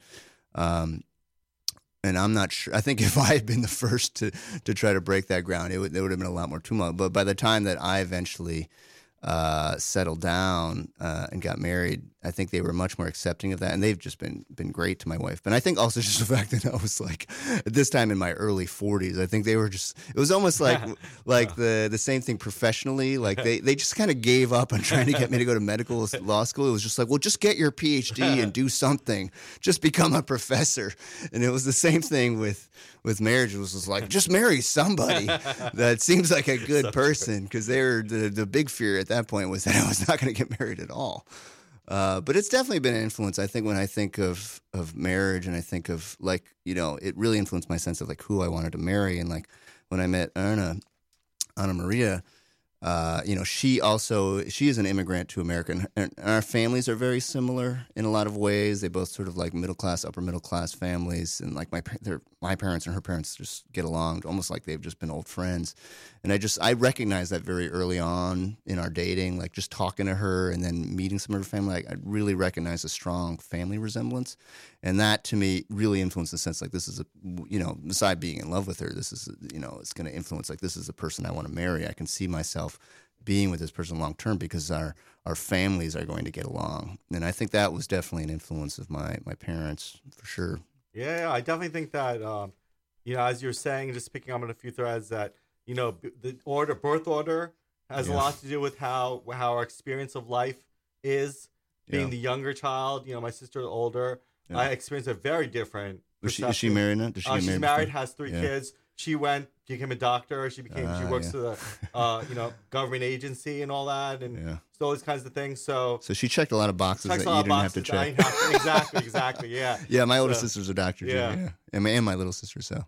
And I'm not sure. I think if I had been the first to try to break that ground, there would have been a lot more tumult. But by the time that I eventually settled down and got married, I think they were much more accepting of that, and they've just been great to my wife. But I think also just the fact that I was like at this time in my early 40s, I think they were just. It was almost like the same thing professionally. Like they just kind of gave up on trying to get me to go to medical law school. It was just like, well, just get your PhD and do something. Just become a professor. And it was the same thing with marriage. It was just like, just marry somebody that seems like a good person, because the big fear at that point was that I was not going to get married at all. But it's definitely been an influence. I think when I think of marriage, and I think of like, it really influenced my sense of like who I wanted to marry. And like when I met Anna Maria, she is an immigrant to America, and our families are very similar in a lot of ways. They both sort of like middle class, upper middle class families, and like my parents and her parents just get along almost like they've just been old friends. And I recognized that very early on in our dating, like just talking to her and then meeting some of her family. I really recognized a strong family resemblance, and that to me really influenced the sense like this is beside being in love with her, this is it's going to influence like this is the person I want to marry. I can see myself being with this person long term because our families are going to get along, and I think that was definitely an influence of my parents for sure. Yeah, I definitely think that as you're saying, just picking up on a few threads, that the birth order has a lot to do with how our experience of life is. Being the younger child, my sister older, I experienced a very different. Is she married now? She's married, has 3 kids. She became a doctor. She works for the government agency and all that, and so all these kinds of things. So she checked a lot of boxes that you didn't have to check. Exactly. Yeah. Yeah, my older sister's a doctor too. Yeah. And my little sister. So.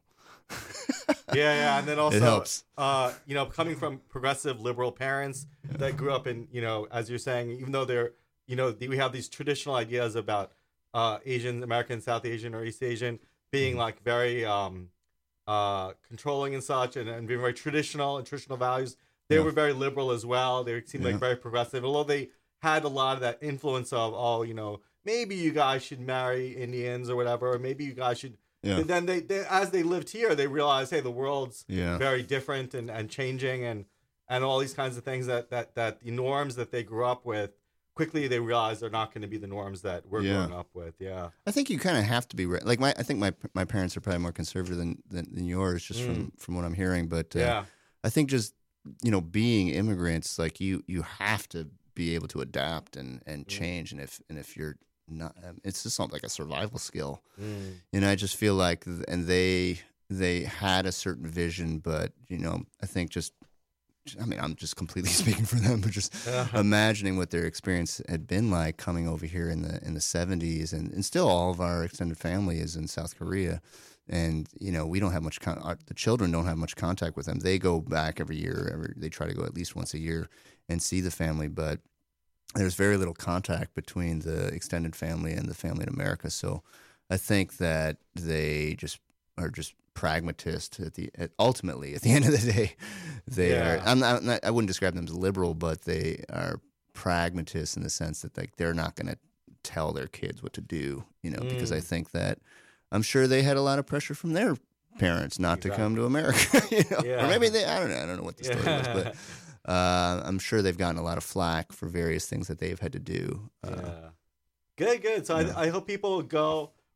And then also it helps. Coming from progressive liberal parents that grew up in, as you're saying, even though they're, we have these traditional ideas about Asian American, South Asian, or East Asian being like very controlling and such, and being very traditional values. They were very liberal as well. They seemed like very progressive, although they had a lot of that influence of, maybe you guys should marry Indians or whatever, or maybe you guys should. Yeah. But then they as they lived here, they realized, hey, the world's very different and changing, and all these kinds of things that the norms that they grew up with, quickly they realize they're not going to be the norms that we're growing up with. Yeah, I think you kind of have to be like I think my parents are probably more conservative than yours, just from what I'm hearing. But I think just being immigrants, like you have to be able to adapt and change, and if you're not, it's just not like a survival skill. And I just feel like, and they had a certain vision, but I think I'm just completely speaking for them, but just imagining what their experience had been like coming over here in the 70s, and still all of our extended family is in South Korea, and we don't have much the children don't have much contact with them. They go back every year, they try to go at least once a year and see the family, but there's very little contact between the extended family and the family in America. So I think that they are pragmatist ultimately at the end of the day. They are. I wouldn't describe them as liberal, but they are pragmatists in the sense that they're not going to tell their kids what to do. Because I think that I'm sure they had a lot of pressure from their parents not to come to America. Or maybe I don't know what the story was, but. I'm sure they've gotten a lot of flack for various things that they've had to do. Good. So I hope people go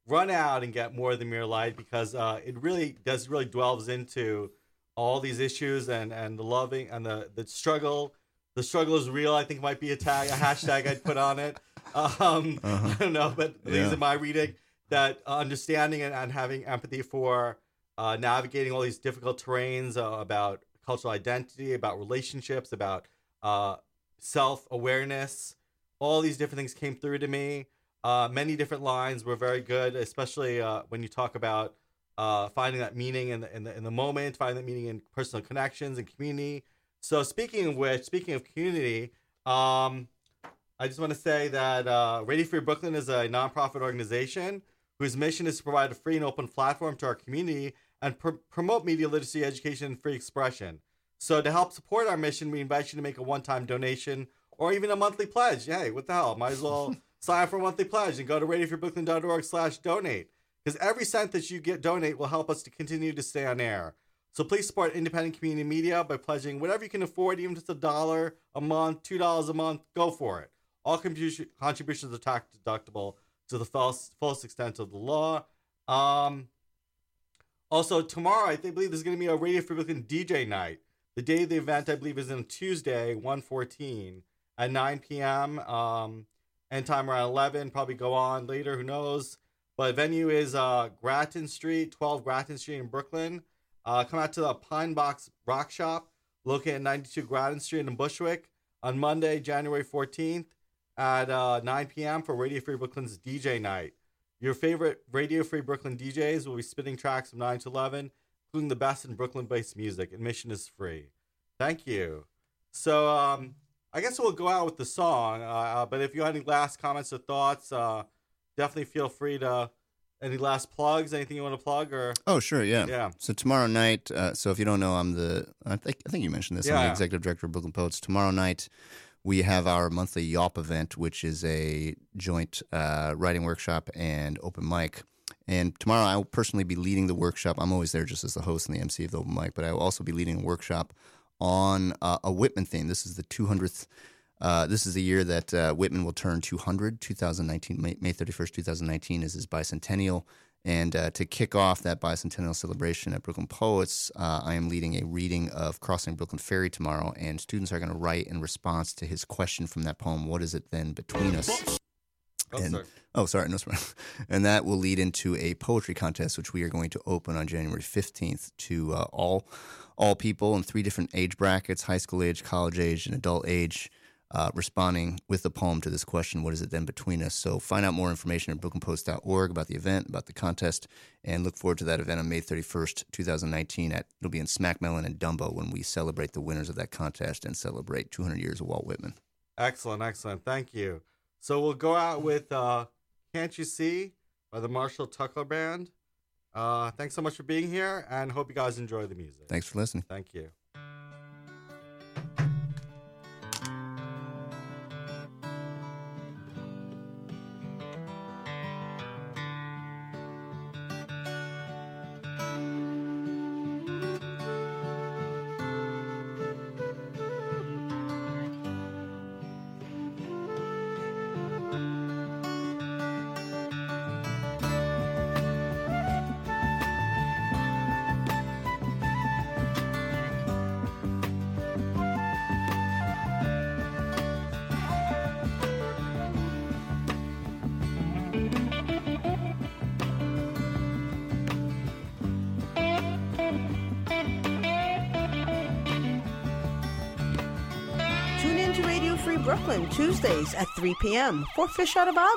run out and get More Than Mere Light, because it really delves into all these issues and the loving and the struggle. The struggle is real, I think might be a hashtag I'd put on it. I don't know, but these are my reading. That understanding and having empathy for navigating all these difficult terrains about cultural identity, about relationships, about self-awareness. All these different things came through to me. Many different lines were very good, especially when you talk about finding that meaning in the moment, finding that meaning in personal connections and community. So speaking of community, I just want to say that Radio Free Brooklyn is a nonprofit organization whose mission is to provide a free and open platform to our community and promote media literacy, education, and free expression. So to help support our mission, we invite you to make a one-time donation or even a monthly pledge. Hey, what the hell? Might as well sign up for a monthly pledge and go to radiofreebrooklyn.org/donate, because every cent that you donate will help us to continue to stay on air. So please support independent community media by pledging whatever you can afford, even if it's $1 a month, $2 a month, go for it. All contributions are tax deductible to the fullest extent of the law. Also, tomorrow, I believe there's going to be a Radio Free Brooklyn DJ night. The day of the event, I believe, is on Tuesday, 1/14 at 9 p.m. End time around 11. Probably go on later, who knows. But venue is Grattan Street, 12 Grattan Street in Brooklyn. Come out to the Pine Box Rock Shop, located at 92 Grattan Street in Bushwick, on Monday, January 14th at 9 p.m. for Radio Free Brooklyn's DJ night. Your favorite Radio Free Brooklyn DJs will be spinning tracks from 9 to 11, including the best in Brooklyn-based music. Admission is free. Thank you. So I guess we'll go out with the song, but if you have any last comments or thoughts, definitely feel free to. Any last plugs? Anything you want to plug? Or oh, sure, yeah. So tomorrow night. So if you don't know, I think you mentioned this. I'm the executive director of Brooklyn Poets. Tomorrow night, we have our monthly YAWP event, which is a joint writing workshop and open mic. And tomorrow, I'll personally be leading the workshop. I'm always there just as the host and the MC of the open mic, but I will also be leading a workshop on a Whitman theme. This is the 200th. This is the year that Whitman will turn 200, 2019, May 31st, 2019 is his bicentennial. And to kick off that bicentennial celebration at Brooklyn Poets, I am leading a reading of Crossing Brooklyn Ferry tomorrow, and students are going to write in response to his question from that poem, what is it then between us? And that will lead into a poetry contest, which we are going to open on January 15th to all people in 3 different age brackets, high school age, college age, and adult age, responding with a poem to this question, what is it then between us? So find out more information at brooklynpost.org about the event, about the contest, and look forward to that event on May 31st, 2019. It'll be in Smack Mellon and Dumbo when we celebrate the winners of that contest and celebrate 200 years of Walt Whitman. Excellent. Thank you. So we'll go out with Can't You See by the Marshall Tucker Band. Thanks so much for being here, and hope you guys enjoy the music. Thanks for listening. Thank you. Brooklyn, Tuesdays at 3 p.m. for Fish Out of Ogden.